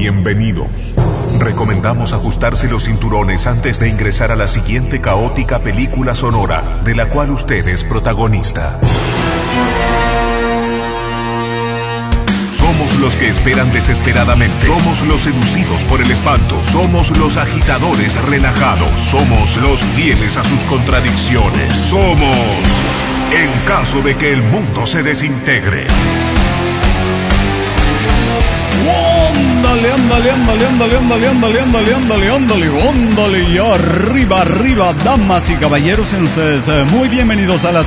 bienvenidos. Recomendamos ajustarse los cinturones antes de ingresar a la siguiente caótica película sonora, de la cual usted es protagonista. Somos los que esperan desesperadamente. Somos los seducidos por el espanto. Somos los agitadores relajados. Somos los fieles a sus contradicciones. Somos en caso de que el mundo se desintegre. Ándale, y arriba, damas y caballeros, sean ustedes muy bienvenidos a la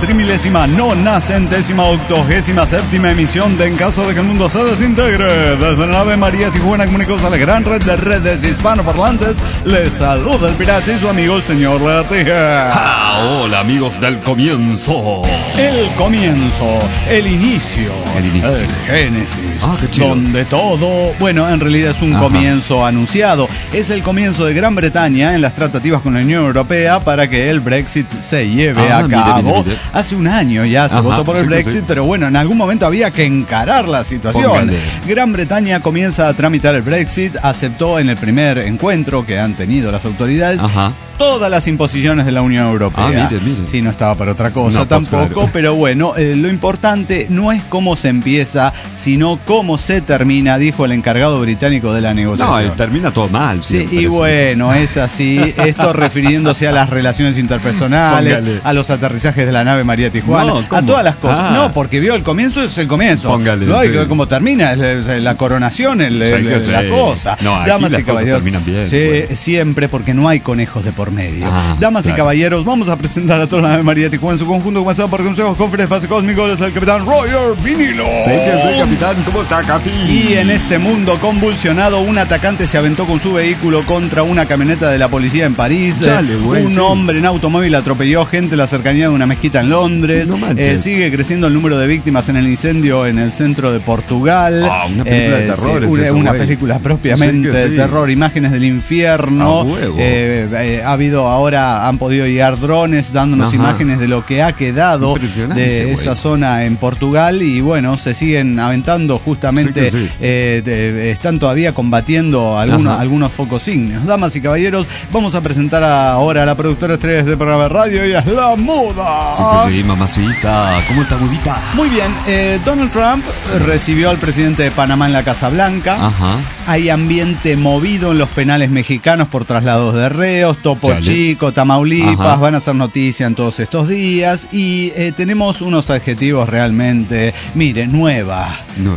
39.987ª emisión de En caso de que el mundo se desintegre. Desde la nave María Tijuana, comunicados a la gran red de redes hispanoparlantes, les saluda el pirata y su amigo el señor Lagartija. Hola amigos del comienzo. El comienzo, el inicio, el génesis, qué chido. Donde todo, bueno, en realidad es un comienzo anunciado. Es el comienzo de Gran Bretaña en las tratativas con la Unión Europea para que el Brexit se lleve a cabo. Mire. Hace un año ya se votó por el Brexit, pero bueno, en algún momento había que encarar la situación. Póngale. Gran Bretaña comienza a tramitar el Brexit, aceptó en el primer encuentro que han tenido las autoridades todas las imposiciones de la Unión Europea. Mire. Sí, no estaba para otra cosa tampoco, claro. Pero bueno, lo importante no es cómo se empieza, sino cómo se termina, dijo el encargado británico de la negociación. No, termina todo mal. Sí, y bueno, es así. Esto refiriéndose a las relaciones interpersonales, póngale. A los aterrizajes de la nave María Tijuana, a todas las cosas. No, porque vio el comienzo, es el comienzo. Póngale, no hay que ver cómo termina, la coronación, la cosa. No, damas y caballeros, terminan bien. Sí, bueno. Siempre, porque no hay conejos de por medio. Damas y caballeros, vamos a presentar a toda la nave María Tijuana en su conjunto, comenzado por consejos, conferencias, fase cósmico, es el capitán Roger Vinilo. Sí, capitán, ¿cómo está, Capi? Y en este mundo convulsionado, un atacante se aventó con su vehículo contra una camioneta de la policía en París. Un hombre en automóvil atropelló gente en la cercanía de una mezquita en Londres. Sigue creciendo el número de víctimas en el incendio en el centro de Portugal. Una película de terror. Una película propiamente de terror, imágenes del infierno. Ha habido ahora, han podido llegar drones dándonos imágenes de lo que ha quedado de esa zona en Portugal. Y bueno, se siguen aventando justamente, están todavía combatiendo algunos focos ígneos. Damas y caballeros, vamos a presentar ahora a la productora estrella de este programa de radio. Ella es la Muda. Sí, mamacita. ¿Cómo está, Mudita? Muy bien. Donald Trump recibió al presidente de Panamá en la Casa Blanca. Hay ambiente movido en los penales mexicanos por traslados de reos. Topo Chico, Tamaulipas, van a hacer noticia en todos estos días. Y tenemos unos adjetivos realmente, mire, nueva.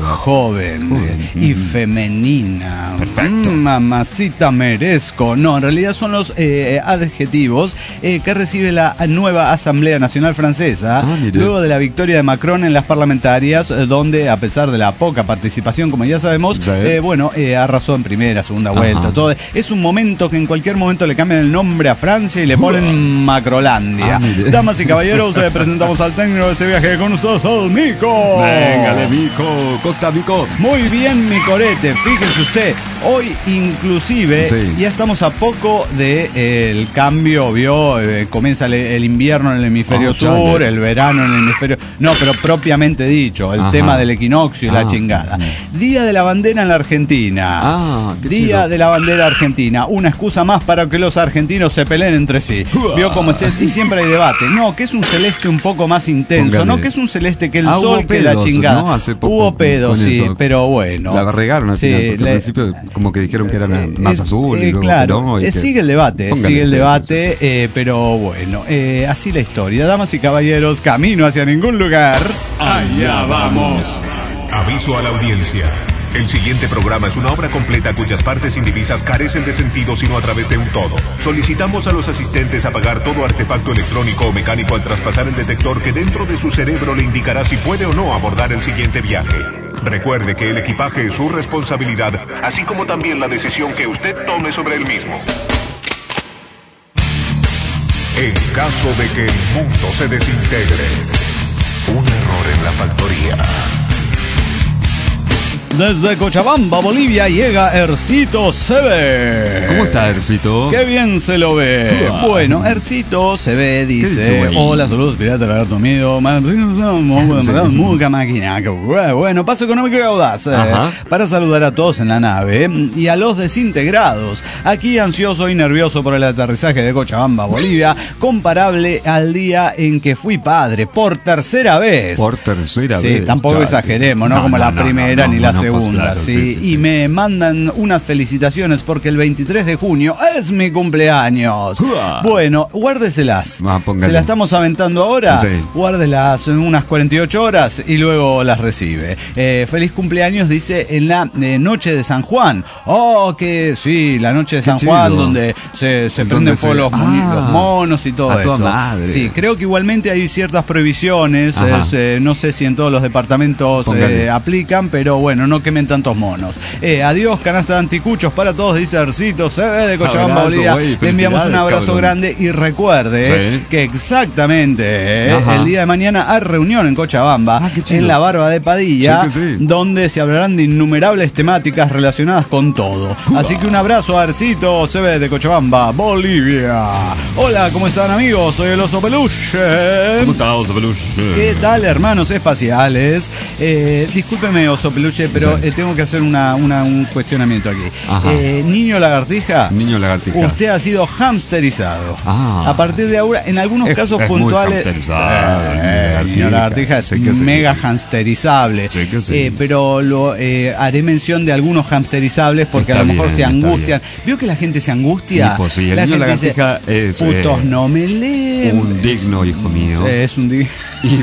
Joven y femenina. Perfecto. Mamacita merezco. No, en realidad son los adjetivos que recibe la nueva Asamblea Nacional Francesa luego de la victoria de Macron en las parlamentarias, donde a pesar de la poca participación, como ya sabemos, arrasó en primera, segunda vuelta. Todo. Es un momento que en cualquier momento le cambian el nombre a Francia y le ponen Macrolandia. Damas y caballeros, presentamos al técnico de este viaje con ustedes, al Mico. Véngale, Mico. Costa, Mico. Muy bien, mi corete. Fíjese usted, hoy inclusive ya estamos a poco del cambio, vio, comienza el invierno en el hemisferio sur, el verano en el hemisferio... No, pero propiamente dicho, el tema del equinoccio y la chingada. Día de la bandera en la Argentina. Día de la bandera argentina. Una excusa más para que los argentinos se peleen entre sí. Vio cómo y siempre hay debate. No, que es un celeste un poco más intenso. No, que es un celeste que el sol, que la chingada. ¿No? Hace poco hubo pedos, sí, pero bueno. La regaron al final, porque al principio como que dijeron que era más azul y luego claro, no, y sigue el debate, pero bueno, así la historia. Damas y caballeros, camino hacia ningún lugar. Allá vamos. Aviso a la audiencia. El siguiente programa es una obra completa cuyas partes indivisas carecen de sentido sino a través de un todo. Solicitamos a los asistentes apagar todo artefacto electrónico o mecánico al traspasar el detector que dentro de su cerebro le indicará si puede o no abordar el siguiente viaje. Recuerde que el equipaje es su responsabilidad, así como también la decisión que usted tome sobre el mismo. En caso de que el mundo se desintegre, un error en la factoría. Desde Cochabamba, Bolivia, llega Ercito Seve. ¿Cómo está, Ercito? Qué bien se lo ve. Bueno, Ercito Seve dice: hola, saludos, pirata, lagarto mío. Mucha máquina. Bueno, paso económico y audaz. Para saludar a todos en la nave y a los desintegrados. Aquí ansioso y nervioso por el aterrizaje de Cochabamba, Bolivia, comparable al día en que fui padre, por tercera vez. Por tercera vez. Sí, tampoco exageremos, no como la primera ni la segunda. Pues claro, sí. Y me mandan unas felicitaciones porque el 23 de junio es mi cumpleaños. Bueno, guárdeselas. Se las estamos aventando ahora. Sí. Guárdelas en unas 48 horas y luego las recibe. Feliz cumpleaños, dice, en la noche de San Juan. Oh, que sí, la noche de San Juan, donde se prenden fuego los monos y todo eso. Madre. Sí, creo que igualmente hay ciertas prohibiciones. No sé si en todos los departamentos aplican, pero bueno, no quemen tantos monos. Adiós, canasta de anticuchos para todos, dice Ercito Seve de Cochabamba, Bolivia. Le enviamos un abrazo grande y recuerde que exactamente el día de mañana hay reunión en Cochabamba, en la Barba de Padilla, donde se hablarán de innumerables temáticas relacionadas con todo. Así que un abrazo a Ercito Seve de Cochabamba, Bolivia. Hola, ¿cómo están, amigos? Soy el Oso Peluche. ¿Cómo está, Oso Peluche? ¿Qué tal, hermanos espaciales? Discúlpeme, Oso Peluche, pero tengo que hacer un cuestionamiento aquí. Niño lagartija. Niño lagartija. Usted ha sido hamsterizado. A partir de ahora, en algunos casos puntuales. Niño lagartija es mega hamsterizable. Pero haré mención de algunos hamsterizables porque a lo mejor se angustian. ¿Vio que la gente se angustia? El niño lagartija es. Putos no me leen. Un digno hijo mío. Es un digno.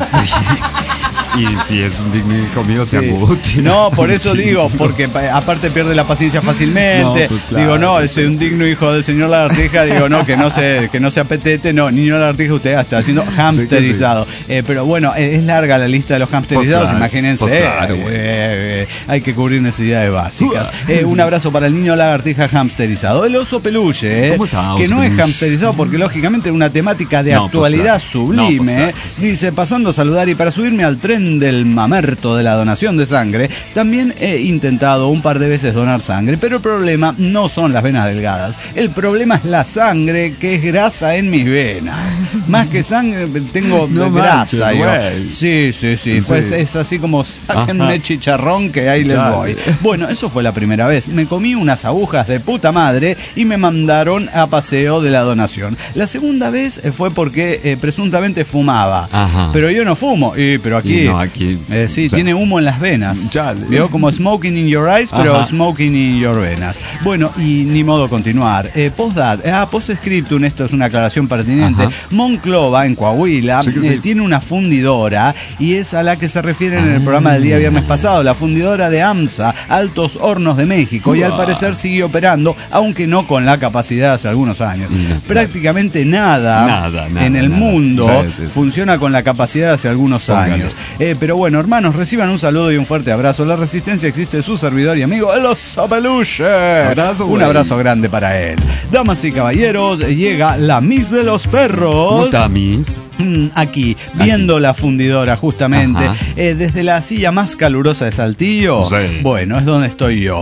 Y si es un digno hijo mío, se angustia. No, por eso digo, porque aparte pierde la paciencia fácilmente. No, pues claro, digo, no, es un digno hijo del señor lagartija. Digo, no, que no se apetete. No, niño lagartija, usted está haciendo hamsterizado. Pero bueno, es larga la lista de los hamsterizados, imagínense. Claro, hay que cubrir necesidades básicas. Un abrazo para el niño lagartija hamsterizado. El Oso Peluche, que no es hamsterizado porque lógicamente es una temática de actualidad sublime. Dice, pasando a saludar y para subirme al tren del mamerto de la donación de sangre, también he intentado un par de veces donar sangre, pero el problema no son las venas delgadas, el problema es la sangre, que es grasa en mis venas. Más que sangre tengo grasa. Sí, pues es así como sáquenme chicharrón que ahí les voy. Bueno, eso fue la primera vez. Me comí unas agujas de puta madre y me mandaron a paseo de la donación. La segunda vez fue porque presuntamente fumaba. Pero yo no fumo, pero aquí tiene humo en las venas. Veo como smoking in your eyes, pero smoking in your venas. Bueno, y ni modo continuar. Post-scriptum, esto es una aclaración pertinente. Monclova, en Coahuila, tiene una fundidora y es a la que se refieren en el programa del día viernes pasado, la fundidora de AMSA, Altos Hornos de México, y al parecer sigue operando, aunque no con la capacidad de hace algunos años. Prácticamente nada en el mundo funciona con la capacidad de hace algunos años. Pero bueno, hermanos, reciban un saludo y un fuerte abrazo. La Resistencia existe, su servidor y amigo, el Oso Peluche. Un abrazo grande para él. Damas y caballeros, llega la Miss de los Perros. ¿Cómo está, Miss? Aquí, viendo la fundidora justamente, desde la silla más calurosa de Saltillo. Bueno, es donde estoy yo.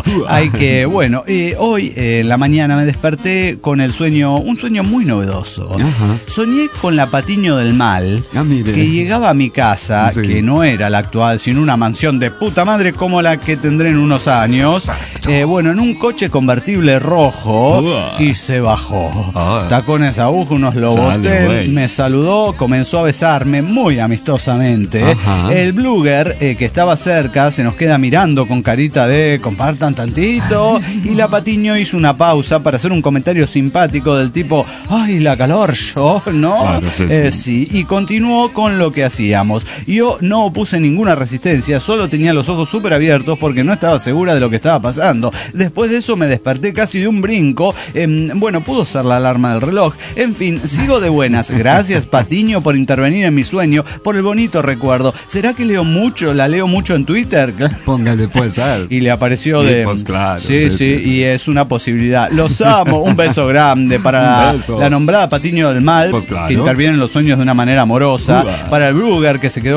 Hoy en la mañana me desperté con un sueño muy novedoso. Soñé con la Patiño del Mal, que llegaba a mi casa, que no era la actual, sino una mansión de puta madre como la que tendré en unos años. En un coche convertible rojo, y se bajó. Tacones aguja, unos lobotel, me saludó, comenzó a besarme muy amistosamente. El blogger que estaba cerca se nos queda mirando con carita de compartan tantito, y la Patiño hizo una pausa para hacer un comentario simpático del tipo, ay, la calor, ¿no? Claro, y continuó con lo que hacíamos. Yo no opuse ninguna resistencia, solo tenía los ojos súper abiertos porque no estaba segura de lo que estaba pasando. Después de eso me desperté casi de un brinco. Pudo ser la alarma del reloj. En fin, sigo de buenas. Gracias, Patiño, por intervenir en mi sueño, por el bonito recuerdo. ¿Será que la leo mucho en Twitter? Póngale, puede ser. Y le apareció pues claro. Sí, y es una posibilidad. Los amo. Un beso grande para la nombrada Patiño del Mal, que interviene en los sueños de una manera amorosa. Para el blogger que se quedó con cara de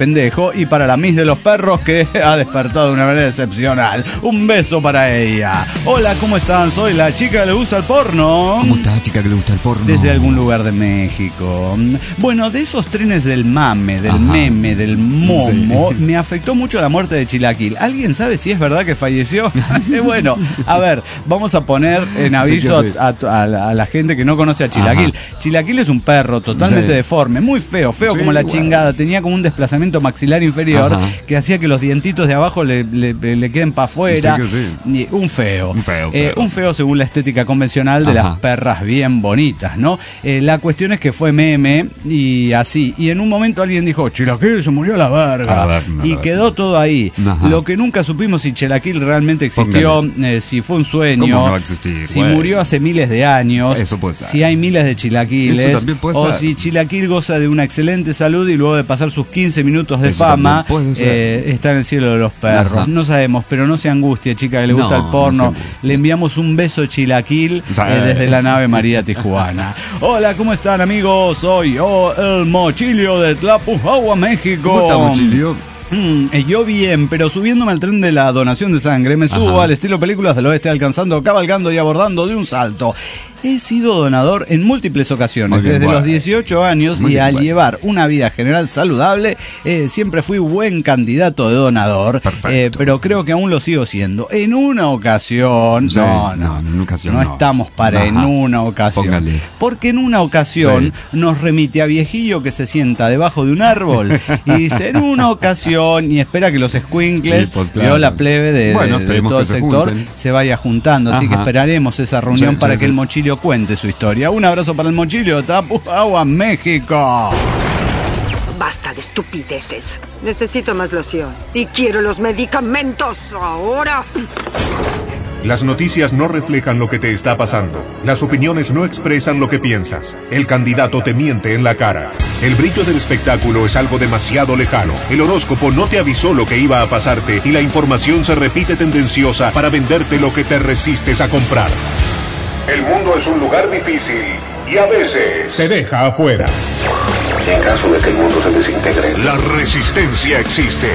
pendejo, y para la Miss de los perros, que ha despertado de una manera excepcional. Un beso para ella. Hola, ¿cómo están? Soy la chica que le gusta el porno. ¿Cómo está, chica que le gusta el porno? Desde algún lugar de México. Bueno, de esos trenes del mame, del meme, del momo, me afectó mucho la muerte de Chilaquil. ¿Alguien sabe si es verdad que falleció? Bueno, a ver, vamos a poner en aviso a la gente que no conoce a Chilaquil. Chilaquil es un perro totalmente deforme, muy feo como la chingada. Tenía como un desplazamiento maxilar inferior que hacía que los dientitos de abajo le queden para afuera. Un feo. Un feo según la estética convencional de las perras bien bonitas, ¿no? La cuestión es que fue meme y así. Y en un momento alguien dijo, Chilaquil se murió a la verga. Y quedó todo ahí. Lo que nunca supimos si Chilaquil realmente existió, si fue un sueño. ¿Cómo no va a existir? Si murió hace miles de años. Eso puede ser. Si hay miles de Chilaquiles. O si Chilaquil goza de una excelente salud y luego de pasar sus 15 minutos de fama está en el cielo de los perros. No sabemos, pero no se angustie, chica que le gusta el porno. Le enviamos un beso Chilaquil desde la nave María Tijuana. Hola, ¿cómo están, amigos? Soy el Mochilio de Tlapujahua, México. ¿Cómo está, Mochilio? Yo bien, pero subiéndome al tren de la donación de sangre, me subo al estilo películas del oeste, alcanzando, cabalgando y abordando de un salto. He sido donador en múltiples ocasiones, desde los 18 años, y al llevar una vida general saludable, siempre fui buen candidato de donador, pero creo que aún lo sigo siendo. En una ocasión, no estamos para en una ocasión, porque en una ocasión nos remite a viejillo que se sienta debajo de un árbol y dice en una ocasión, y espera que los escuincles, la plebe de todo el sector se vaya juntando, así que esperaremos esa reunión para que el Mochilio cuente su historia. Un abrazo para el Mochilio de Tlapujahua, México. Basta de estupideces. Necesito más loción. Y quiero los medicamentos ahora. Las noticias no reflejan lo que te está pasando. Las opiniones no expresan lo que piensas. El candidato te miente en la cara. El brillo del espectáculo es algo demasiado lejano. El horóscopo no te avisó lo que iba a pasarte y la información se repite tendenciosa para venderte lo que te resistes a comprar. El mundo es un lugar difícil y a veces te deja afuera. En caso de que el mundo se desintegre, la resistencia existe.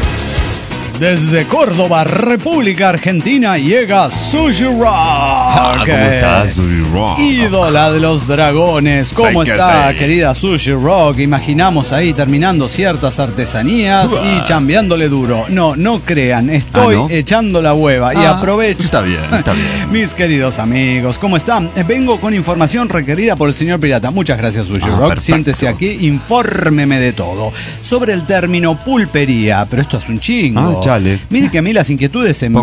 Desde Córdoba, República Argentina, llega Sushi Rock. ¿Cómo estás, Sushi Rock? Ídola de los dragones. ¿Cómo está, querida Sushi Rock? Imaginamos ahí terminando ciertas artesanías y chambeándole duro. No crean, estoy echando la hueva y aprovecho. Está bien. Mis queridos amigos, ¿cómo están? Vengo con información requerida por el señor Pirata. Muchas gracias, Sushi Rock. Perfecto. Siéntese aquí, infórmeme de todo. Sobre el término pulpería, pero esto es un chingo. Chale. Mire que a mí las inquietudes se me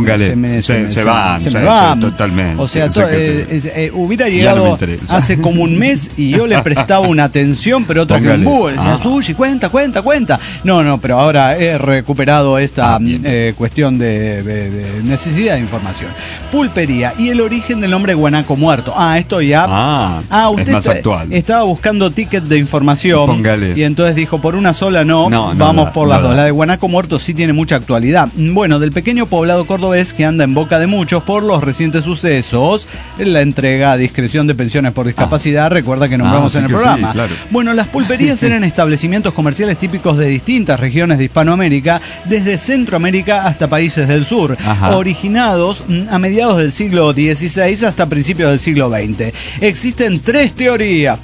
van totalmente. O sea, hubiera llegado hace como un mes y yo le prestaba una atención, pero otra que un búho. Le decía, Sushi, cuenta. No, pero ahora he recuperado esta cuestión de necesidad de información. Pulpería y el origen del nombre guanaco muerto. Esto ya. Usted es más actual. Estaba buscando ticket de información. Y entonces dijo, por una sola vamos por las dos. La de guanaco muerto sí tiene mucha actualidad. Bueno, del pequeño poblado cordobés que anda en boca de muchos por los recientes sucesos, la entrega a discreción de pensiones por discapacidad, recuerda que nombramos en el programa. Sí, claro. Bueno, las pulperías eran establecimientos comerciales típicos de distintas regiones de Hispanoamérica, desde Centroamérica hasta países del sur, originados a mediados del siglo XVI hasta principios del siglo XX. Existen tres teorías,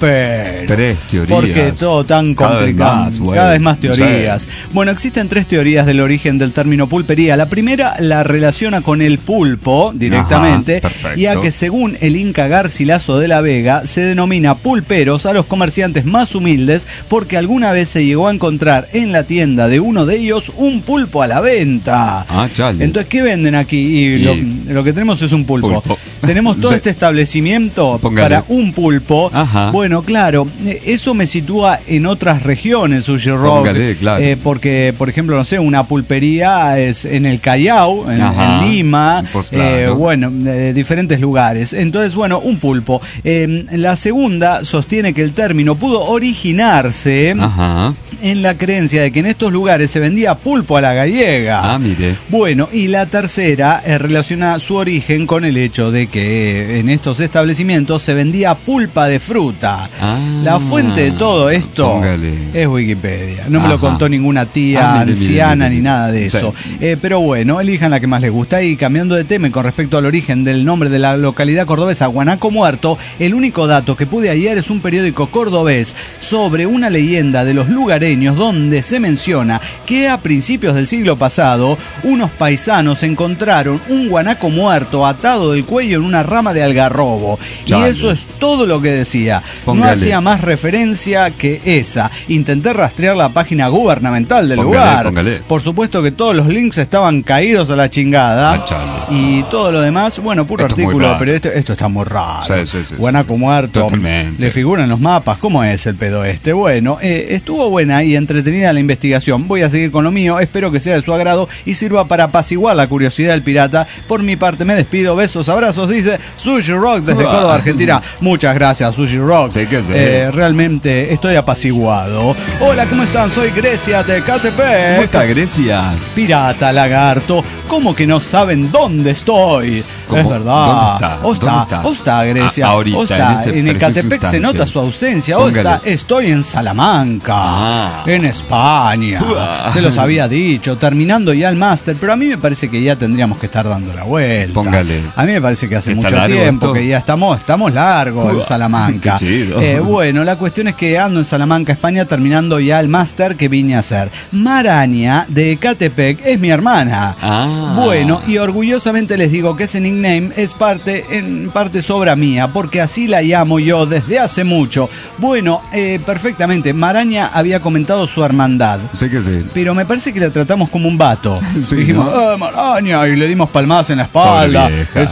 porque todo tan complicado, cada vez más teorías. Bueno, existen tres teorías del origen del término pulpería. La primera la relaciona con el pulpo directamente, ya que según el Inca Garcilaso de la Vega se denomina pulperos a los comerciantes más humildes porque alguna vez se llegó a encontrar en la tienda de uno de ellos un pulpo a la venta. Entonces, ¿qué venden aquí? Lo que tenemos es un pulpo. Tenemos todo este establecimiento para un pulpo. Bueno, claro, eso me sitúa en otras regiones, Sushi Rock. Porque, por ejemplo, no sé, una pulpería es en el Callao, en Lima, diferentes lugares. Entonces, bueno, un pulpo. La segunda sostiene que el término pudo originarse en la creencia de que en estos lugares se vendía pulpo a la gallega. Bueno, y la tercera relaciona su origen con el hecho de que en estos establecimientos se vendía pulpa de fruta. La fuente de todo esto es Wikipedia. No me lo contó ninguna tía anciana ni nada de eso. Pero bueno, elijan la que más les gusta. Y cambiando de tema con respecto al origen del nombre de la localidad cordobesa Guanaco Muerto, el único dato que pude hallar es un periódico cordobés sobre una leyenda de los lugareños donde se menciona que a principios del siglo pasado unos paisanos encontraron un guanaco muerto atado del cuello en una rama de algarrobo. Chale. Y eso es todo lo que decía. No hacía más referencia que esa. Intenté rastrear la página gubernamental del lugar. Por supuesto que todos los links estaban caídos a la chingada. Y todo lo demás, bueno, puro artículo, pero esto está muy raro. Guanaco muerto. Totalmente. Le figuran los mapas. ¿Cómo es el pedo este? Bueno, estuvo buena y entretenida la investigación. Voy a seguir con lo mío. Espero que sea de su agrado y sirva para apaciguar la curiosidad del pirata. Por mi parte me despido. Besos, abrazos, dice Sushi Rock desde Córdoba, Argentina. Muchas gracias, Sushi Rock. Realmente estoy apaciguado. Hola, ¿cómo están? Soy Grecia de Catepec. ¿Cómo está Grecia? Pirata, lagarto. ¿Cómo que no saben dónde estoy? ¿Cómo? Es verdad. ¿Dónde está? Está Grecia. Ahorita, en Ecatepec se nota su ausencia. Estoy en Salamanca, en España. Se los había dicho, terminando ya el máster, pero a mí me parece que ya tendríamos que estar dando la vuelta. A mí me parece que hace mucho tiempo que ya estamos largos en Salamanca. Qué chido. Bueno, la cuestión es que ando en Salamanca, España, terminando ya el máster que vine a hacer. Maraña de Ecatepec es mi hermana. Bueno, y orgullosamente les digo que ese nickname es en parte sobra mía, porque así la llamo yo desde hace mucho. Bueno, perfectamente. Maraña había comentado su hermandad. Sé que sí. Pero me parece que la tratamos como un vato. Sí, dijimos, Maraña, y le dimos palmadas en la espalda.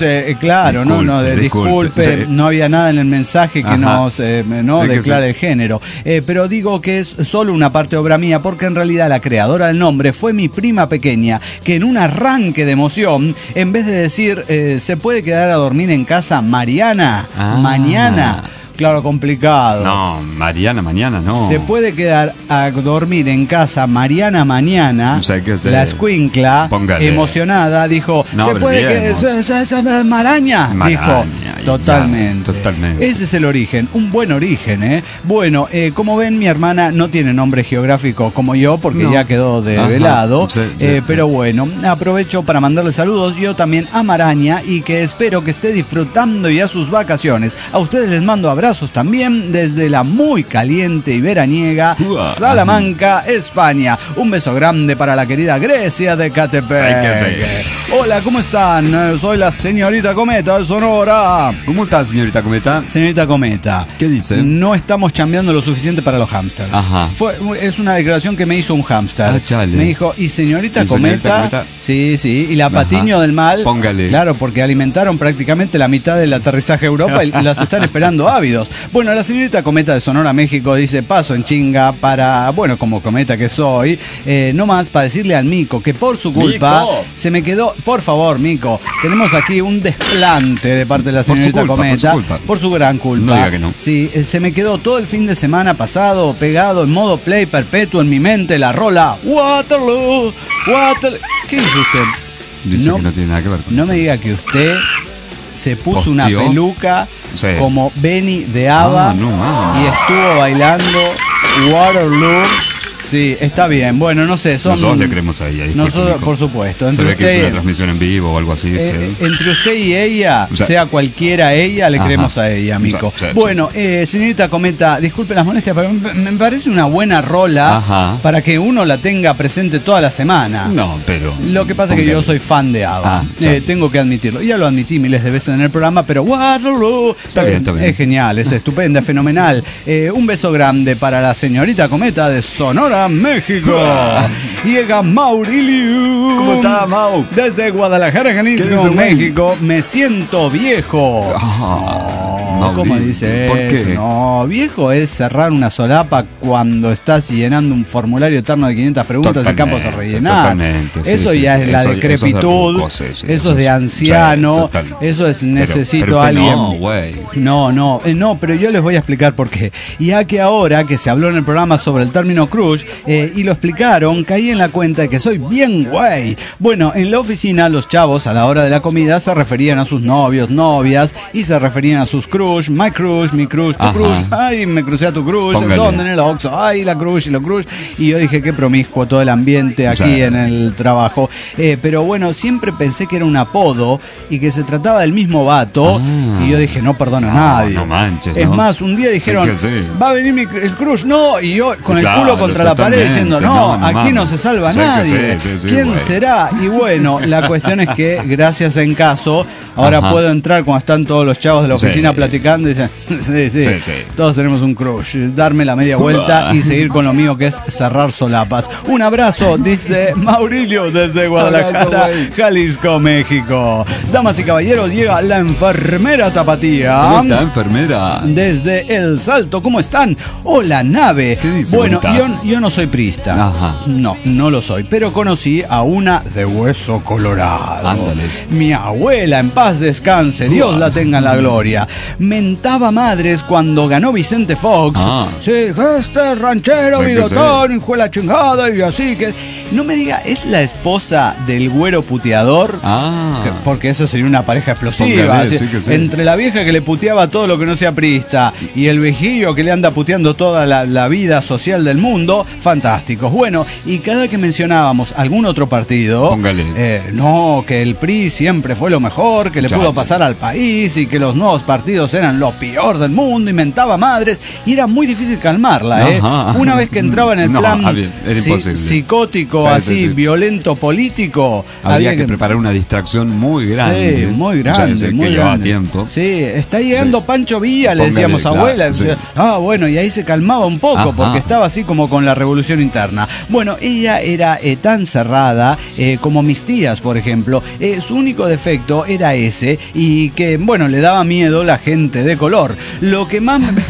Claro, disculpe, sí. No había nada en el mensaje que nos declare el género. Pero digo que es solo una parte obra mía, porque en realidad la creadora del nombre fue mi prima pequeña, que en un arranque de emoción, en vez de decir se puede quedar a dormir en casa Mariana mañana. Claro, complicado. No, Mariana mañana, no. Se puede quedar a dormir en casa Mariana mañana. La escuincla, emocionada, dijo, se puede quedar Maraña. Dijo, totalmente. Ese es el origen, un buen origen, Bueno, como ven, mi hermana no tiene nombre geográfico como yo, porque ya quedó develado. Pero bueno, aprovecho para mandarle saludos yo también a Maraña, y que espero que esté disfrutando ya sus vacaciones. A ustedes les mando abrazos también desde la muy caliente y veraniega Salamanca, España. Un beso grande para la querida Grecia de Catepec. Hola, ¿cómo están? Soy la señorita Cometa de Sonora. ¿Cómo está, señorita Cometa? Señorita Cometa, ¿qué dice? No estamos chambeando lo suficiente para los hamsters. Es una declaración que me hizo un hamster. Me dijo, ¿y señorita Cometa? Sí, y la Patiño del Mal. Póngale. Claro, porque alimentaron prácticamente la mitad del aterrizaje a Europa y las están esperando ávidos. Bueno, la señorita Cometa de Sonora, México, dice, paso en chinga para, como cometa que soy, no más para decirle al Mico que por su culpa se me quedó, por favor, Mico, tenemos aquí un desplante de parte de la señorita Cometa, por su gran culpa. No diga que no. Sí, se me quedó todo el fin de semana pasado pegado en modo play perpetuo en mi mente la rola Waterloo. ¿Qué dice usted? Dice que no tiene nada que ver con eso. No me diga que usted se puso una peluca como Benny de ABBA y estuvo bailando Waterloo. Sí, está bien. Bueno, no sé. Nosotros le creemos a ella. Nosotros, por supuesto. Se ve que es una transmisión en vivo o algo así. Entre usted y ella, sea cualquiera ella, le creemos a ella, Mico. Bueno, señorita Cometa, disculpe las molestias, pero me parece una buena rola para que uno la tenga presente toda la semana. No, pero... Lo que pasa es que yo soy fan de ABBA. Tengo que admitirlo. Ya lo admití miles de veces en el programa, pero Waterloo está bien. Es genial, es estupenda, fenomenal. Un beso grande para la señorita Cometa de Sonora, México. Llega Mauriliu. ¿Cómo está, Mau? Desde Guadalajara, Jalisco, México. Me siento viejo. ¿cómo dice ¿Por eso? qué? No, viejo es cerrar una solapa cuando estás llenando un formulario eterno de 500 preguntas y campos a rellenar. Totalmente, sí, eso sí, ya sí. es la Eso decrepitud, es de eso es de anciano, eso es necesito pero a alguien. No, güey. No, pero yo les voy a explicar por qué. Ya que ahora que se habló en el programa sobre el término crush y lo explicaron, caí en la cuenta de que soy bien güey. Bueno, en la oficina los chavos a la hora de la comida se referían a sus novios, novias y se referían a sus crush, my crush, mi crush, tu crush, ay, me crucé a tu crush, ¿dónde? En el Oxxo, ay, la crush y lo crush. Y yo dije, qué promiscuo todo el ambiente aquí en el trabajo. Pero bueno, siempre pensé que era un apodo y que se trataba del mismo vato. Y yo dije, no perdono a nadie. No manches, es más, un día dijeron, va a venir el crush, no, y yo con el culo contra la pared diciendo, no, aquí no se salva nadie. ¿Quién será? Y bueno, la cuestión es que gracias a Encaso, ahora puedo entrar cuando están todos los chavos de la oficina platicando y dicen, sí, todos tenemos un crush, darme la media vuelta y seguir con lo mío que es cerrar solapas. Un abrazo, dice Maurilio desde Guadalajara, Jalisco, México. Damas y caballeros, llega la enfermera Tapatía. ¿Cómo está, enfermera? Desde El Salto, ¿cómo están? Hola, nave. ¿Qué dice? Bueno, yo no soy priista. No lo soy, pero conocí a una de hueso colorado. Ándale. Mi abuela, en paz descanse, Dios la tenga en la gloria. Mentaba madres cuando ganó Vicente Fox. Sí, este ranchero bigotón, hijo de la chingada, y así que... No me diga, ¿es la esposa del güero puteador? Porque eso sería una pareja explosiva. Entre la vieja que le puteaba todo lo que no sea priista y el viejillo que le anda puteando toda la vida social del mundo, fantásticos. Bueno, y cada que mencionábamos algún otro partido, no, que el PRI siempre fue lo mejor, que le pudo pasar al país y que los nuevos partidos eran lo peor del mundo, inventaba madres, y era muy difícil calmarla. Una vez que entraba en el plan psicótico, violento político, había que preparar una distracción muy grande. Sí, muy grande, muy grande. Tiempo. Sí, está llegando Pancho Villa, le decíamos abuela. Bueno, y ahí se calmaba un poco porque estaba así como con la revolución interna. Bueno, ella era tan cerrada como mis tías, por ejemplo. Su único defecto era ese, y que, bueno, le daba miedo la gente de color. Lo que más me...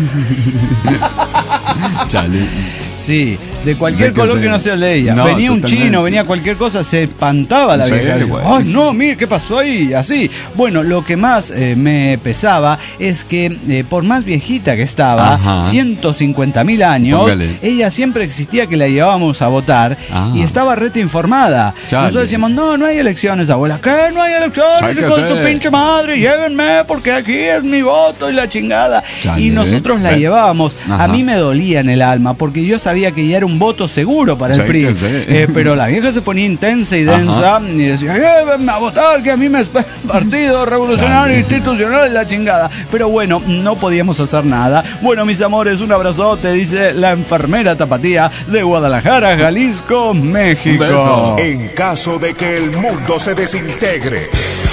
Chale. Sí, de cualquier color que no sea el de ella. Venía un chino, venía cualquier cosa, se espantaba la vieja. ¡Ay, no, mire, qué pasó ahí! Así. Bueno, lo que más me pesaba es que, por más viejita que estaba, 150.000 años, ella siempre existía que la llevábamos a votar y estaba rete informada. Nosotros decíamos, no hay elecciones, abuela. ¿Qué? No hay elecciones, hijo de su pinche madre, llévenme porque aquí es mi voto y la chingada. Y nosotros la llevábamos. A mí me dolía en el alma porque yo sabía que ya era un voto seguro para el PRI. Pero la vieja se ponía intensa y densa y decía, llévenme a votar, que a mí me espera el Partido Revolucionario Institucional y la chingada. Pero bueno, no podíamos hacer nada. Bueno, mis amores, un abrazote, dice la enfermera Tapatía de Guadalajara, Jalisco, México. En caso de que el mundo se desintegre,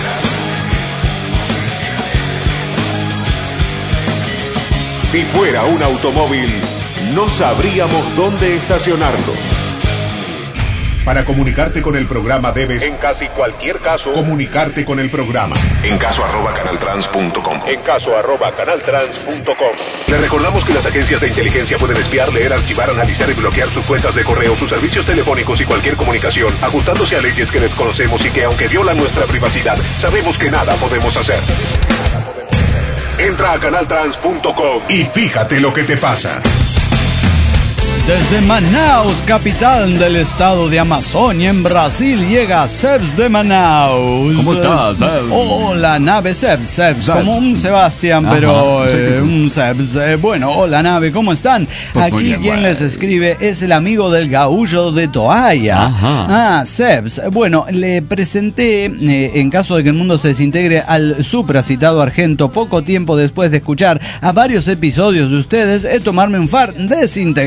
si fuera un automóvil, no sabríamos dónde estacionarlo. Para comunicarte con el programa debes, en casi cualquier caso, comunicarte con el programa. encaso@canaltrans.com. encaso@canaltrans.com. Le recordamos que las agencias de inteligencia pueden espiar, leer, archivar, analizar y bloquear sus cuentas de correo, sus servicios telefónicos y cualquier comunicación, ajustándose a leyes que desconocemos y que, aunque violan nuestra privacidad, sabemos que nada podemos hacer. Entra a canaltrans.com y fíjate lo que te pasa. Desde Manaus, capital del estado de Amazonia, en Brasil, llega Sebs de Manaus. ¿Cómo estás, Sebs? Hola, nave Sebs, como un Sebastián, pero un Sebs. Bueno, hola, nave, ¿cómo están? Pues aquí quien les escribe es el amigo del gaullo de Toalla. Sebs. Bueno, le presenté, en caso de que el mundo se desintegre, al supracitado Argento poco tiempo después de escuchar a varios episodios de ustedes, tomarme un far desintegrado.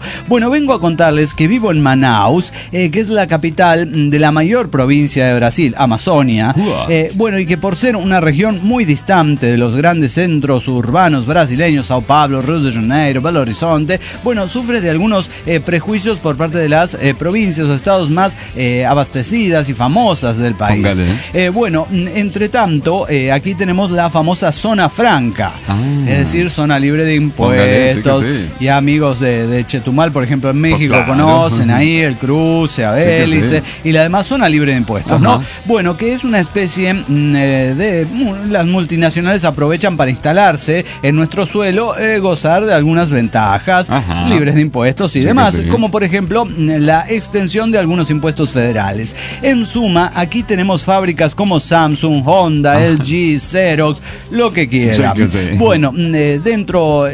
Bueno, vengo a contarles que vivo en Manaus, que es la capital de la mayor provincia de Brasil, Amazonia. Bueno, y que por ser una región muy distante de los grandes centros urbanos brasileños, Sao Paulo, Río de Janeiro, Belo Horizonte, bueno, sufre de algunos prejuicios por parte de las provincias o estados más abastecidas y famosas del país. Bueno, entre tanto, aquí tenemos la famosa zona franca, es decir, zona libre de impuestos. Sí. Y amigos de Chetumal, por ejemplo, en México, pues claro, conocen ahí el cruce, a Bélice, y la demás zona libre de impuestos, ¿no? Bueno, que es una especie de... Las multinacionales aprovechan para instalarse en nuestro suelo, gozar de algunas ventajas, libres de impuestos y demás, como por ejemplo la extensión de algunos impuestos federales. En suma, aquí tenemos fábricas como Samsung, Honda, LG, Xerox, lo que quieran. Bueno, dentro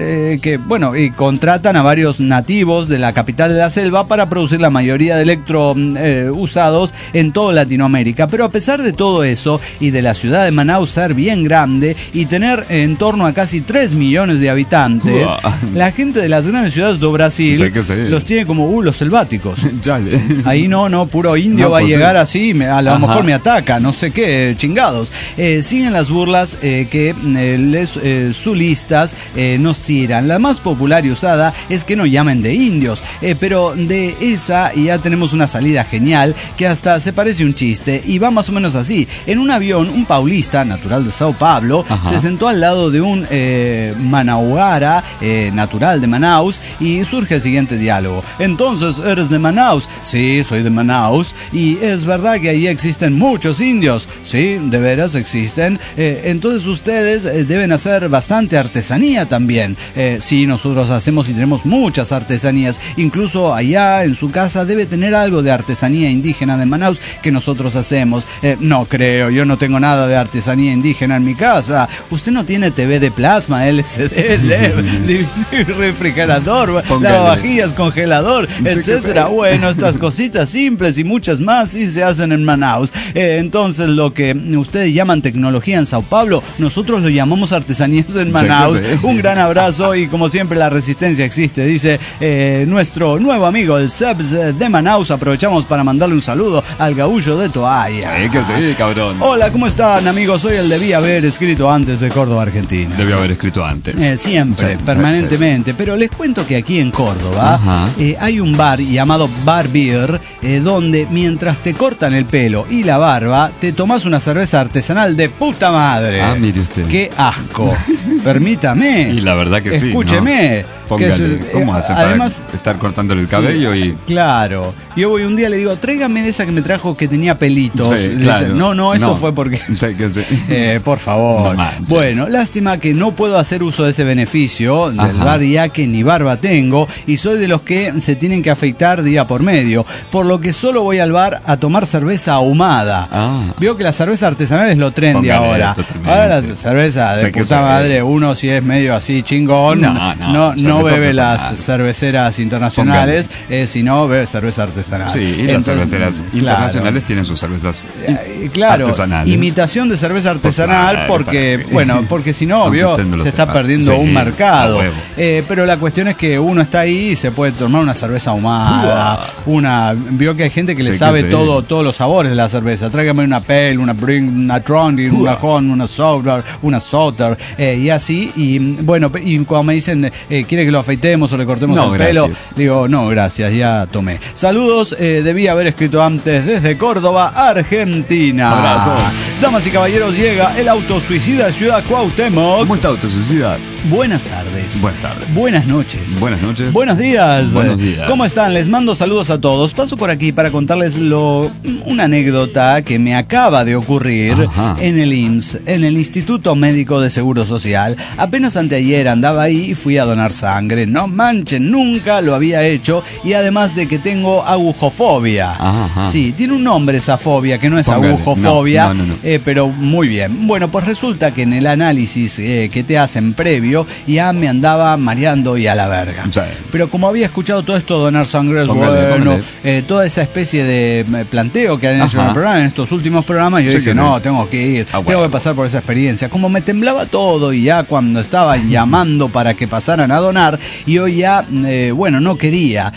y contratan a varios nativos de la capital de la selva para producir la mayoría de electro usados en toda Latinoamérica. Pero a pesar de todo eso y de la ciudad de Manaus ser bien grande y tener en torno a casi 3 millones de habitantes, la gente de las grandes ciudades de Brasil los tiene como los selváticos. Ahí no, puro indio va a llegar así, a lo mejor me ataca, no sé qué, chingados. Siguen las burlas que les zulistas nos tiran. La más popular y usada es que no llamen de indios, pero de esa ya tenemos una salida genial que hasta se parece un chiste y va más o menos así. En un avión, un paulista, natural de Sao Paulo, se sentó al lado de un manauara, natural de Manaus, y surge el siguiente diálogo. Entonces, ¿eres de Manaus? Sí, soy de Manaus. ¿Y es verdad que ahí existen muchos indios? Sí, de veras existen. Entonces ustedes deben hacer bastante artesanía también. Sí, nosotros hacemos y tenemos muchas artesanías. Incluso allá en su casa debe tener algo de artesanía indígena de Manaus que nosotros hacemos. No creo, yo no tengo nada de artesanía indígena en mi casa. Usted no tiene TV de plasma, LCD, refrigerador, lavavajillas, congelador, etcétera. Bueno, estas cositas simples y muchas más sí se hacen en Manaus. Entonces, lo que ustedes llaman tecnología en Sao Paulo, nosotros lo llamamos artesanías en Manaus. Un gran abrazo y como siempre la resistencia existe, dice nuestro nuevo amigo el Sebs de Manaus. Aprovechamos para mandarle un saludo al gaullo de Toalla. Sí, cabrón. Hola, ¿cómo están, amigos? Soy el debí haber escrito antes de Córdoba, Argentina. Debió haber escrito antes. Siempre, permanentemente. Pero les cuento que aquí en Córdoba hay un bar llamado Bar Beer, donde mientras te cortan el pelo y la barba, te tomás una cerveza artesanal de puta madre. Mire usted. ¡Qué asco! Permítame. Y la verdad que escúcheme. ¿No? Póngale, ¿cómo hacen además, para estar cortándole el cabello? Y claro. Yo voy un día le digo, tráigame de esa que me trajo que tenía pelitos. Sí, claro. Dice, eso fue porque... por favor. No, bueno, lástima que no puedo hacer uso de ese beneficio del bar, ya que ni barba tengo y soy de los que se tienen que afeitar día por medio, por lo que solo voy al bar a tomar cerveza ahumada. Veo que la cerveza artesanal es lo trendy ahora. Ahora la cerveza de puta madre, uno si es medio así chingón, no bebe las cerveceras internacionales, sino bebe cerveza artesanal. Sí, y las cerveceras internacionales tienen sus cervezas artesanales. Imitación de cerveza artesanal, porque si no, se está perdiendo un mercado. Pero la cuestión es que uno está ahí y se puede tomar una cerveza ahumada, vio que hay gente que le sabe todos los sabores de la cerveza. Tráigame una Pale, una Brink, una Trondheim, una Horn, una Souther, una Sauter, y así. Y bueno, y cuando me dicen, ¿quiere que lo afeitemos o le cortemos el pelo? Digo, no, gracias, ya tomé. Saludos, debí haber escrito antes desde Córdoba, Argentina. Abrazo. Damas y caballeros, llega el autosuicida de Ciudad Cuauhtémoc. ¿Cómo está autosuicida? Buenas tardes. Buenas tardes. Buenas noches. Buenas noches. Buenos días. Buenos días. ¿Cómo están? Les mando saludos a todos. Paso por aquí para contarles una anécdota que me acaba de ocurrir en el IMSS, en el Instituto Médico de Seguro Social. Apenas anteayer andaba ahí y fui a donar sangre. No manchen, nunca lo había hecho, y además de que tengo agujofobia. Sí, tiene un nombre esa fobia, que no es agujofobia. pero muy bien. Bueno, pues resulta que en el análisis que te hacen previo ya me andaba mareando y a la verga. Sí. Pero como había escuchado todo esto, donar sangre es bueno, toda esa especie de planteo que han hecho en el programa, en estos últimos programas, yo dije, no, tengo que ir, tengo que pasar por esa experiencia. Como me temblaba todo y ya cuando estaba llamando para que pasaran a donar, yo ya, no quería,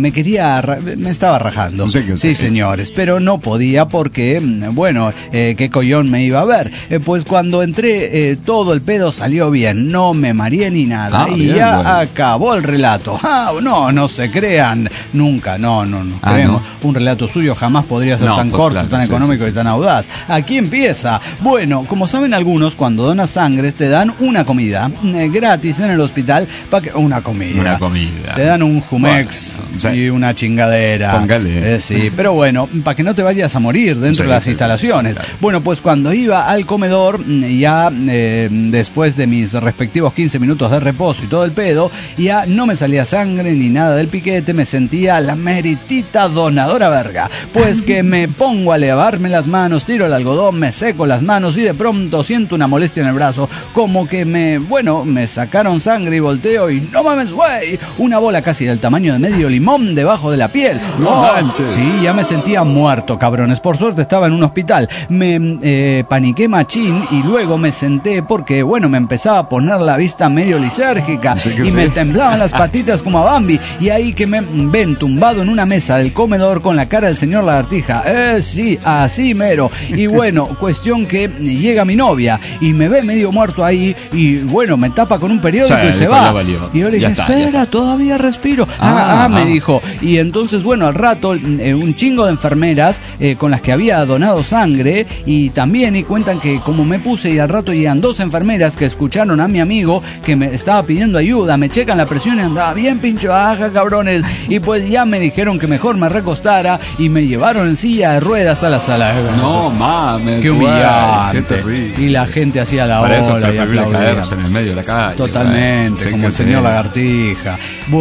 me estaba rajando. Sí, señores, pero no podía porque, qué collón me iba a ver. Pues cuando entré, todo el pedo salió bien, no me mareé ni nada. Y bien, ya acabó el relato. No se crean, nunca, no creemos. Un relato suyo jamás podría ser tan corto, tan económico y tan audaz. Aquí empieza. Bueno, como saben algunos, cuando donas sangre te dan una comida gratis en el hospital. Una comida. Te dan un Jumex y una chingadera. Póngale. Sí, pero bueno, para que no te vayas a morir dentro de las instalaciones. Claro. Bueno, pues cuando iba al comedor, ya después de mis respectivos 15 minutos de reposo y todo el pedo, ya no me salía sangre ni nada del piquete, me sentía la meritita donadora verga. Pues que me pongo a lavarme las manos, tiro el algodón, me seco las manos y de pronto siento una molestia en el brazo, como que me sacaron sangre y volteo y no mames, güey, una bola casi del tamaño de medio limón debajo de la piel. No manches. Sí, ya me sentía muerto, cabrones. Por suerte estaba en un hospital. Me paniqué machín y luego me senté porque, me empezaba a poner la vista medio lisérgica y me temblaban las patitas como a Bambi. Y ahí que me ven tumbado en una mesa del comedor con la cara del señor Lagartija. Sí, así mero. Y cuestión que llega mi novia y me ve medio muerto ahí y me tapa con un periódico y se va. Y yo le dije, espera, todavía respiro. Me dijo. Y entonces, al rato, un chingo de enfermeras con las que había donado sangre y cuentan que como me puse y al rato llegan 2 enfermeras que escucharon a mi amigo que me estaba pidiendo ayuda, me checan la presión y andaba bien pinche baja, cabrones. Y pues ya me dijeron que mejor me recostara y me llevaron en silla de ruedas a la sala. No mames, qué humillante. Qué terrible. Y la gente hacía la ola y aplaudía. Caerse en el medio de la calle. Totalmente, como el señor Lagartija.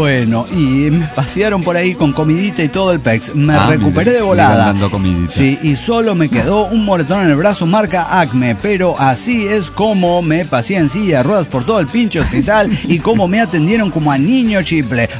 Y me pasearon por ahí con comidita y todo el pex. Me recuperé de volada. Sí, y solo me quedó un moretón en el brazo marca Acme, pero así es como me pasé en silla de ruedas por todo el pinche hospital y como me atendieron como a niño chiple.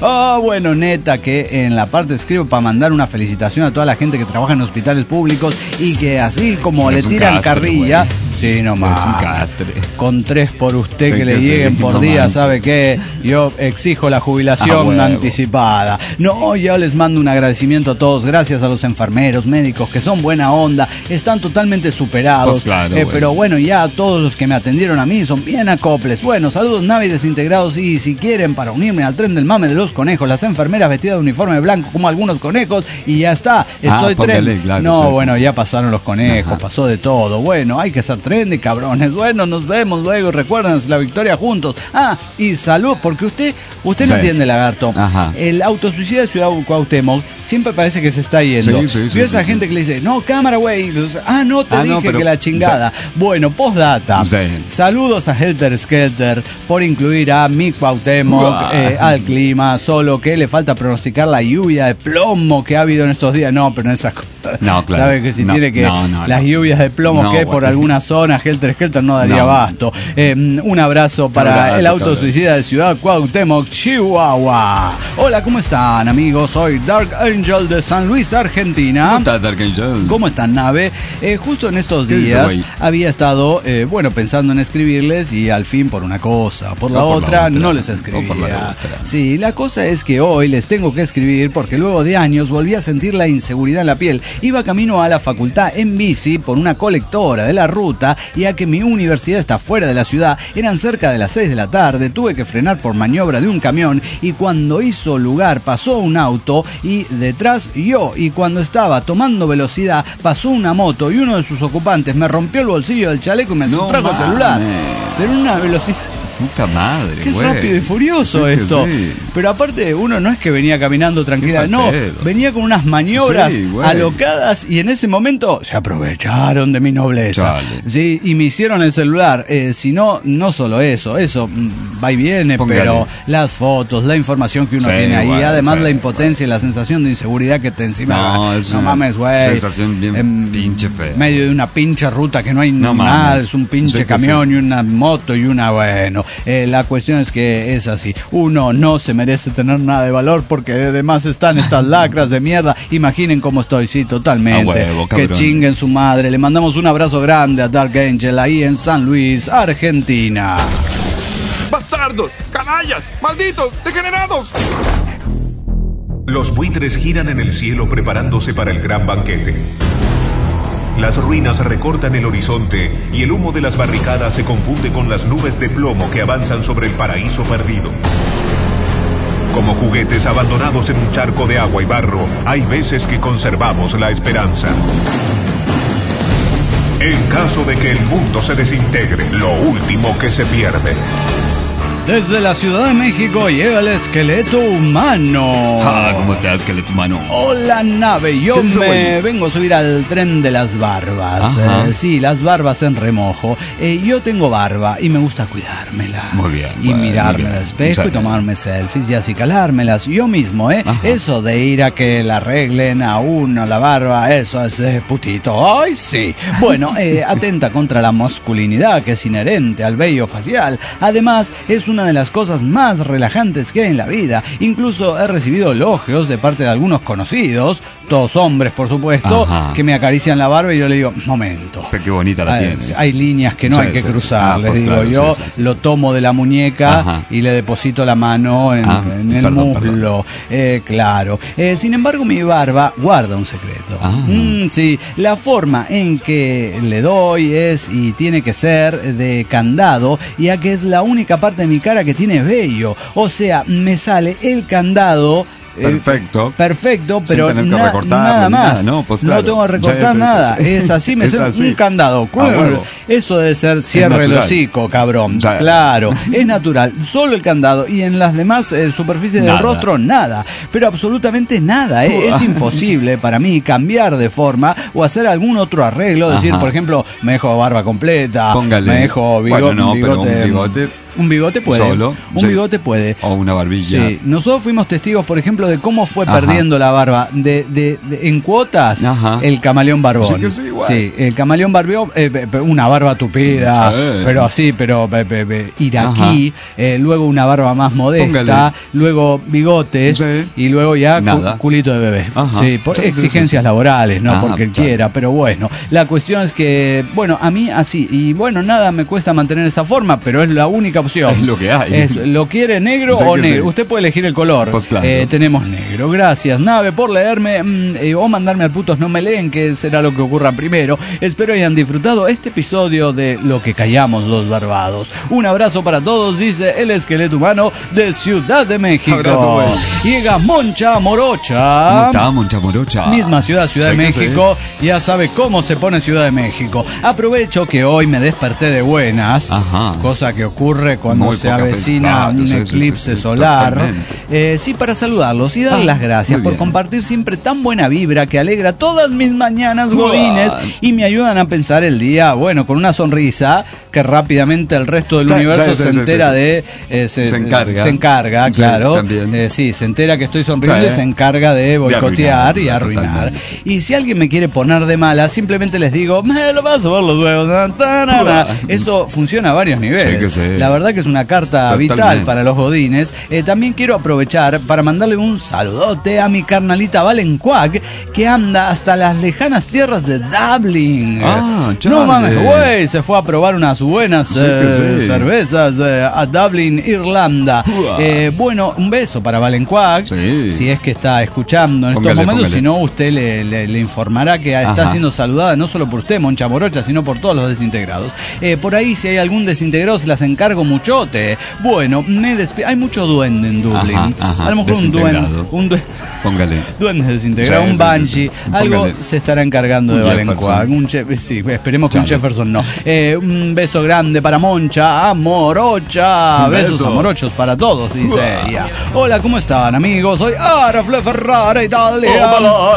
Neta, que en la parte escribo para mandar una felicitación a toda la gente que trabaja en hospitales públicos y que así como le tiran carrilla. Sí, nomás. Es un castre. Con 3 por usted que le lleguen por día, manches. ¿Sabe qué? Yo exijo la jubilación anticipada. No, yo les mando un agradecimiento a todos. Gracias a los enfermeros, médicos, que son buena onda. Están totalmente superados. Pues claro, pero ya todos los que me atendieron a mí son bien acoples. Saludos Navi desintegrados. Y si quieren, para unirme al tren del mame de los conejos, las enfermeras vestidas de uniforme blanco como algunos conejos. Y ya está. Estoy tren. Claro, ya pasaron los conejos, pasó de todo. Hay que hacer trendy, cabrones. Nos vemos luego. Recuerden la victoria juntos. Y salud, porque usted no entiende, Lagarto. El autosuicidio de Ciudad Cuauhtémoc siempre parece que se está yendo. Vio esa gente que le dice, no, cámara, güey. No te dije que la chingada. Postdata. Saludos a Helter Skelter por incluir a mi Cuauhtémoc al clima, solo que le falta pronosticar la lluvia de plomo que ha habido en estos días. No, pero en esas cosas. Sabe que si tiene que las lluvias de plomo que hay por alguna zona, Helter Skelter no daría abasto. Un abrazo para el autosuicida de Ciudad Cuauhtémoc, Chihuahua. Hola, ¿cómo están, amigos? Soy Dark Angel de San Luis, Argentina. ¿Cómo estás, Dark Angel? ¿Cómo están, Nave? Justo en estos días había estado, pensando en escribirles y al fin por una cosa, por la otra no les escribía. Sí, la cosa es que hoy les tengo que escribir porque luego de años volví a sentir la inseguridad en la piel. Iba camino a la facultad en bici por una colectora de la ruta, ya que mi universidad está fuera de la ciudad. Eran cerca de las 6 de la tarde, tuve que frenar por maniobra de un camión y cuando hizo lugar pasó un auto y detrás yo, y cuando estaba tomando velocidad pasó una moto y uno de sus ocupantes me rompió el bolsillo del chaleco y me sustrajo el celular. Pero una velocidad Puta madre, Qué güey. rápido y furioso esto. Sí. Pero aparte, uno no es que venía caminando tranquila, no, venía con unas maniobras alocadas y en ese momento se aprovecharon de mi nobleza. Chale. Sí, y me hicieron el celular. Si no, no solo eso va y viene, pero las fotos, la información que uno tiene ahí, además la impotencia y la sensación de inseguridad que te encima. No mames, güey. Sensación bien pinche fea. En medio de una pinche ruta que no hay nada, es un pinche camión y una moto y una, bueno. La cuestión es que es así. Uno no se merece tener nada de valor porque además están estas lacras de mierda. Imaginen cómo estoy, sí, totalmente. Huevo, que chinguen su madre. Le mandamos un abrazo grande a Dark Angel ahí en San Luis, Argentina. ¡Bastardos! ¡Canallas! ¡Malditos! ¡Degenerados! Los buitres giran en el cielo preparándose para el gran banquete. Las ruinas recortan el horizonte y el humo de las barricadas se confunde con las nubes de plomo que avanzan sobre el paraíso perdido. Como juguetes abandonados en un charco de agua y barro, hay veces que conservamos la esperanza. En caso de que el mundo se desintegre, lo último que se pierde. Desde la Ciudad de México llega el esqueleto humano. ¿Cómo estás, esqueleto humano? Hola, nave. Yo me vengo a subir al tren de las barbas. Sí, las barbas en remojo. Yo tengo barba y me gusta cuidármela. Muy bien. Y mirarme al espejo y tomarme selfies y así calármelas. Yo mismo, Eso de ir a que la arreglen a uno la barba, eso es de putito. ¡Ay, sí! Bueno, atenta contra la masculinidad que es inherente al vello facial. Además, es una de las cosas más relajantes que hay en la vida. Incluso he recibido elogios de parte de algunos conocidos, todos hombres por supuesto, que me acarician la barba y yo le digo, momento. Pero qué bonita la tienes. Hay líneas que no hay que cruzar, les digo yo, lo tomo de la muñeca y le deposito la mano en el muslo. Claro. Sin embargo, mi barba guarda un secreto. Sí, la forma en que le doy es y tiene que ser de candado, ya que es la única parte de mi cara que tiene vello, o sea, me sale el candado perfecto, pero sin tener que recortar nada más. No, pues claro. No tengo que recortar nada. Es así, me sale un candado. Eso debe ser cierre el hocico, cabrón. Claro, es natural. Solo el candado y en las demás superficies del rostro nada. Pero absolutamente nada. Es imposible para mí cambiar de forma o hacer algún otro arreglo. Decir, por ejemplo, me dejo barba completa, póngale, me dejo bigote. Un bigote puede. Solo. Un bigote puede. O una barbilla. Sí. Nosotros fuimos testigos, por ejemplo, de cómo fue perdiendo la barba. En cuotas, el camaleón barbón. Sí, el camaleón barbón, una barba tupida, pero así, iraquí. Luego una barba más modesta. Luego bigotes. Y luego ya culito de bebé. Sí, por exigencias laborales, no porque quiera, pero bueno. La cuestión es que, bueno, a mí así. Y bueno, nada me cuesta mantener esa forma, pero es la única opción. Es lo que hay. ¿Lo quiere negro o negro? Usted puede elegir el color. Pues claro. Tenemos negro. Gracias, nave, por leerme o mandarme al putos no me leen, que será lo que ocurra primero. Espero hayan disfrutado este episodio de Lo que callamos los barbados. Un abrazo para todos, dice el esqueleto humano de Ciudad de México. Abrazo, Llega Moncha Morocha. ¿Cómo está, Moncha Morocha? Misma Ciudad de México. Ya sabe cómo se pone Ciudad de México. Aprovecho que hoy me desperté de buenas, cosa que ocurre cuando se avecina un eclipse solar. Sí, para saludarlos y dar las gracias por compartir siempre tan buena vibra que alegra todas mis mañanas godines y me ayudan a pensar el día, bueno, con una sonrisa que rápidamente el resto del universo se entera de... Se encarga, claro. Sí, se entera que estoy sonriendo y se encarga de boicotear y arruinar. Y si alguien me quiere poner de mala, simplemente les digo, me lo paso por los huevos. Eso funciona a varios niveles. La verdad que es una carta vital para los godines. También quiero aprovechar para mandarle un saludote a mi carnalita Valen Quack, que anda hasta las lejanas tierras de Dublin. No mames, güey, se fue a probar unas buenas cervezas a Dublin, Irlanda. Bueno, un beso para Valen Quack, si es que está escuchando en estos momentos. Si no, usted le informará que está siendo saludada no solo por usted, Moncha Morocha, sino por todos los desintegrados. Por ahí, si hay algún desintegrado, se las encargo muchote. Bueno, hay mucho duende en Dublín. Ajá, a lo mejor póngale. Duende desintegrado, un banshee. Algo se estará encargando de Valencua. Sí, esperemos que un Jefferson no. Un beso grande para Moncha, Amorocha. Besos amorochos para todos, dice ella. Hola, ¿cómo están, amigos? Soy Arafle Ferrara, Italia.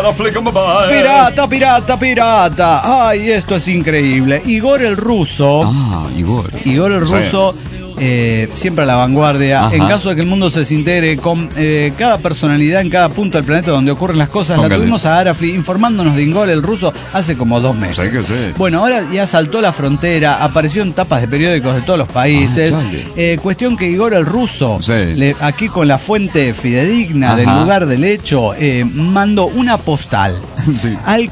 Pirata. Ay, esto es increíble. Igor el ruso. Igor el ruso. Siempre a la vanguardia. En caso de que el mundo se desintegre, con cada personalidad en cada punto del planeta donde ocurren las cosas, la tuvimos a Arafli informándonos de Igor el ruso hace como 2 meses. Bueno, ahora ya saltó la frontera, apareció en tapas de periódicos de todos los países. Cuestión que Igor el ruso, aquí con la fuente fidedigna del lugar del hecho, mandó una postal al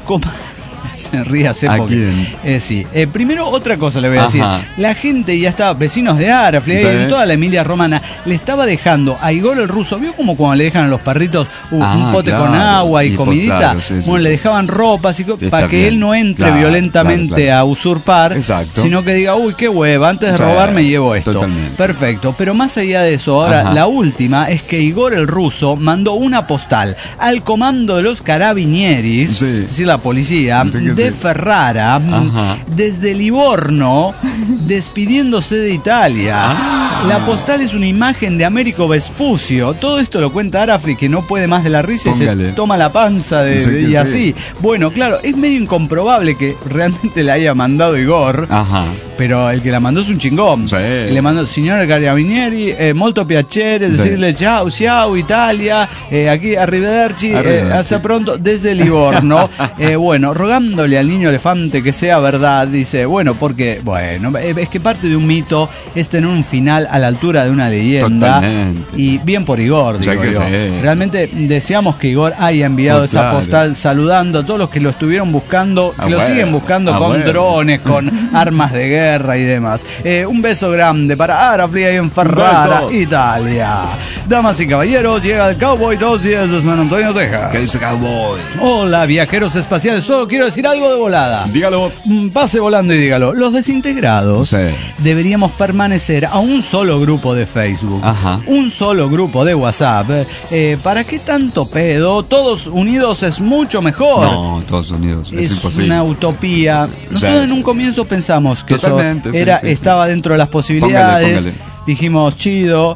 se ríe hace poco. Sí. Primero, otra cosa le voy a decir. La gente ya estaba, vecinos de Arafli, en toda la Emilia Romana, le estaba dejando a Igor el ruso, ¿vio como cuando le dejan a los perritos un pote con agua y comidita? Bueno, le dejaban ropas para que él no entre violentamente a usurpar, sino que diga, uy, qué hueva, antes de robar me llevo esto. Totalmente. Perfecto. Pero más allá de eso, ahora la última es que Igor el ruso mandó una postal al comando de los carabinieris, es decir, la policía de Ferrara, desde Livorno, despidiéndose de Italia. La postal es una imagen de Américo Vespucio. Todo esto lo cuenta Arafli, que no puede más de la risa y se toma la panza y así. Bueno, claro, es medio incomprobable que realmente la haya mandado Igor, pero el que la mandó es un chingón. Le mandó, signore Carabinieri, molto piacere, decirle ciao Italia, aquí arrivederci, hasta pronto, desde Livorno. Bueno, rogándole al niño elefante que sea verdad, dice, porque es que parte de un mito es tener un final a la altura de una leyenda. Y bien por Igor, digo yo. Realmente deseamos que Igor haya enviado esa postal saludando a todos los que lo estuvieron buscando, que lo siguen buscando con drones, con armas de guerra y demás. Un beso grande para Arafli ahí en Ferrara, Italia. Damas y caballeros, llega el Cowboy 2 días de San Antonio, Texas. ¿Qué dice Cowboy? Hola, viajeros espaciales, solo quiero decir algo de volada. Dígalo. Pase volando y dígalo. Los desintegrados deberíamos permanecer a un solo grupo de Facebook, un solo grupo de WhatsApp. ¿Para qué tanto pedo? Todos unidos es mucho mejor. No, todos unidos es imposible. Es una utopía. Nosotros en un comienzo pensamos que eso estaba dentro de las posibilidades. Póngale. Dijimos, chido,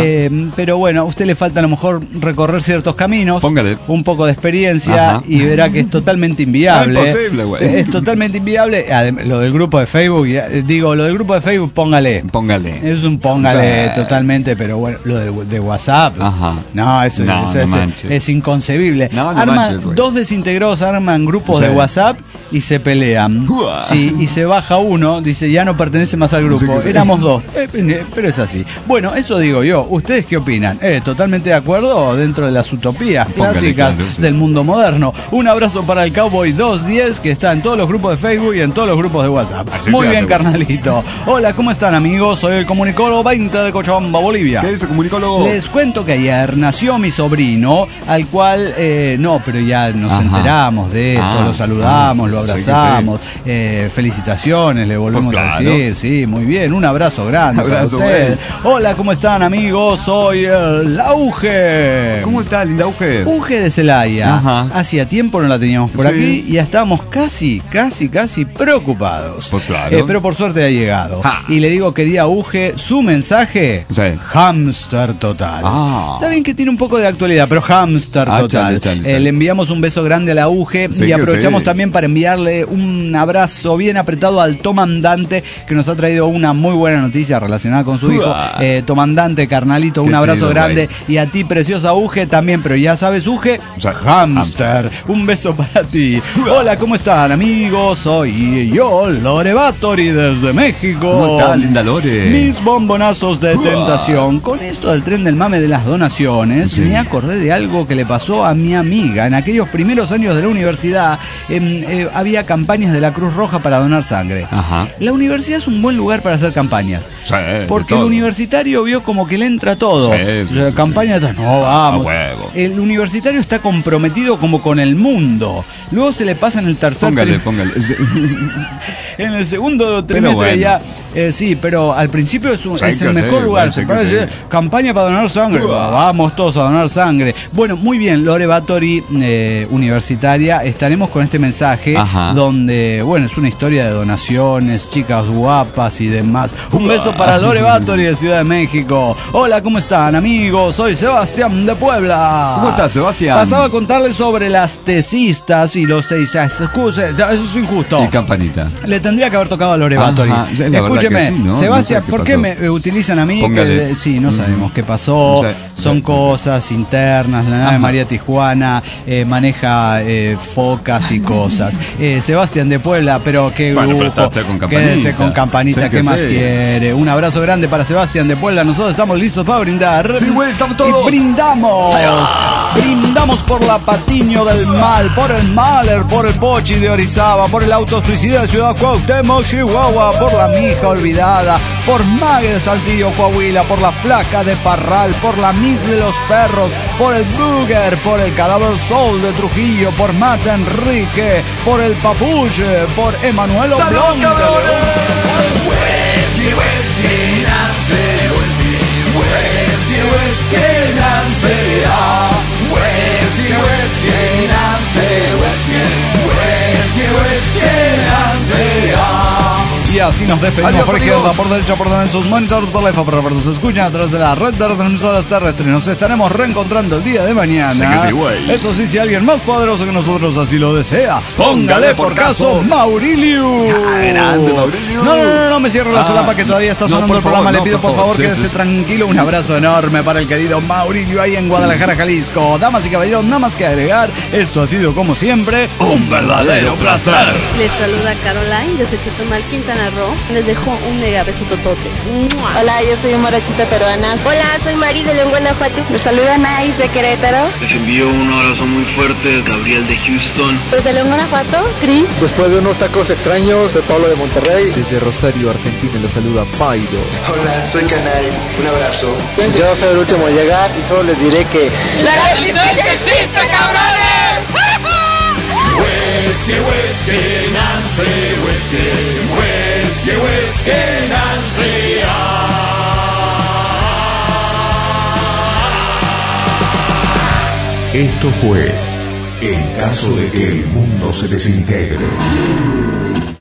pero bueno, a usted le falta a lo mejor recorrer ciertos caminos, un poco de experiencia y verá que es totalmente inviable. Es imposible, güey. Es totalmente inviable. Lo del grupo de Facebook, lo del grupo de Facebook, póngale. Es un póngale totalmente, pero bueno, lo de WhatsApp, no, es inconcebible. Dos desintegrados arman grupos de WhatsApp y se pelean. Y se baja uno, dice, ya no pertenece más al grupo. Éramos dos. Pero es así. Bueno, eso digo yo. ¿Ustedes qué opinan? Totalmente de acuerdo dentro de las utopías clásicas del mundo moderno. Un abrazo para el Cowboy 210 que está en todos los grupos de Facebook y en todos los grupos de WhatsApp. Muy bien, carnalito. Hola, ¿cómo están, amigos? Soy el comunicólogo 20 de Cochabamba, Bolivia. ¿Qué dice, comunicólogo? Les cuento que ayer nació mi sobrino, al cual pero ya nos enteramos de esto, lo saludamos, lo abrazamos, felicitaciones, le volvemos a decir, sí, muy bien, un abrazo grande para usted. Hola, ¿cómo están, amigos? Soy el Auge. ¿Cómo está, linda Auge? Auge de Celaya. Hacía tiempo no la teníamos por aquí y ya estábamos casi preocupados. Pues claro. Pero por suerte ha llegado. Y le digo, querida Auge, su mensaje, hámster total. Está bien que tiene un poco de actualidad, pero hámster total. Chale. Le enviamos un beso grande a la Auge y aprovechamos también para enviarle un abrazo bien apretado al tomandante, que nos ha traído una muy buena noticia relacionada con su hijo. Tomandante, carnalito, un abrazo grande. Y a ti, preciosa Uge, también, pero ya sabes, Uge, hámster. Un beso para ti. Hola, ¿cómo están, amigos? Soy yo, Lore Batory, desde México. ¿Cómo está, linda Lore? Mis bombonazos de tentación. Con esto del tren del mame de las donaciones, me acordé de algo que le pasó a mi amiga. En aquellos primeros años de la universidad, había campañas de la Cruz Roja para donar sangre. La universidad es un buen lugar para hacer campañas. Porque el universitario vio como que le entra todo. Campaña de no, vamos. El universitario está comprometido como con el mundo. Luego se le pasa en el tercer Póngale. En el segundo trimestre ya... sí, pero al principio es el mejor lugar. Se parece campaña para donar sangre. Vamos todos a donar sangre. Bueno, muy bien, Lore Batory, universitaria. Estaremos con este mensaje donde, bueno, es una historia de donaciones, chicas guapas y demás. Un beso para Lore Batory de Ciudad de México. Hola, ¿cómo están, amigos? Soy Sebastián de Puebla. ¿Cómo estás, Sebastián? Pasaba a contarles sobre las tesistas y los 6 excuses. Eso es injusto. Y campanita. Le tendría que haber tocado a Lore Batory. Escúcheme, sí, ¿no? Sebastián, ¿por qué me utilizan a mí? Sí, no sabemos qué pasó. Son cosas internas. La nave María Tijuana maneja focas y cosas. Sebastián de Puebla, pero qué lujo. Quédese con campanita. ¿Qué más quiere? Un abrazo grande para Sebastián de Puebla. Nosotros estamos listos para brindar. Sí, güey, estamos todos. Y brindamos. Brindamos por la Patiño del Mal, por el Mahler, por el Pochi de Orizaba, por el autosuicida de Ciudad Cuauhtémoc, Chihuahua, por la Mija Olvidada, por Magre Saltillo, Coahuila, por la Flaca de Parral, por la Miss de los Perros, por el Booger, por el Cadáver Soul de Trujillo, por Mata Enrique, por el Papuche, por Emanuel Oblonga. Y así nos despedimos. Adiós, por izquierda, por derecha, por donde en sus monitores, por la F, por nos escuchan a través de la red de transmisoras terrestres. Nos estaremos reencontrando el día de mañana. Sí que sí, güey. Eso sí, si alguien más poderoso que nosotros así lo desea, póngale por caso Maurilio. Grande, Maurilio. No me cierro la solapa que todavía está sonando el programa. Le pido por favor quédese tranquilo. Un abrazo enorme para el querido Maurilio ahí en Guadalajara, Jalisco. Damas y caballeros, nada más que agregar. Esto ha sido como siempre un verdadero placer. Les saluda Caroline desde Chetumal, Quintana Roo. Les dejo un mega beso totote. Hola, yo soy Morochita Peruana. Hola, soy Mari de León, Guanajuato. Les saluda Nais de Querétaro. Les envío un abrazo muy fuerte, Gabriel de Houston. Desde León, Guanajuato, Cris. Después de unos tacos extraños, soy Pablo de Monterrey. Desde Rosario, Argentina, los saluda Pairo. Hola, soy Canay. Un abrazo. Yo soy el último en llegar y solo les diré que... ¡La resistencia existe, cabrones! Whiskey, whiskey, Nancy, whiskey, whiskey, whiskey, Nancy. Esto fue En caso de que el mundo se desintegre.